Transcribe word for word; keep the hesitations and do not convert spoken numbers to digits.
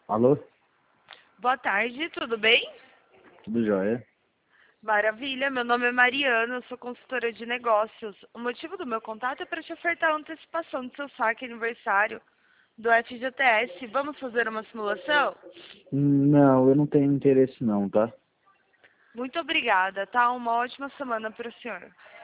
Alô? Boa tarde, tudo bem? Tudo jóia? Maravilha, meu nome é Mariana, eu sou consultora de negócios. O motivo do meu contato é para te ofertar a antecipação do seu saque aniversário do F G T S. Vamos fazer uma simulação? Não, eu não tenho interesse não, tá? Muito obrigada, tá? Uma ótima semana para o senhor.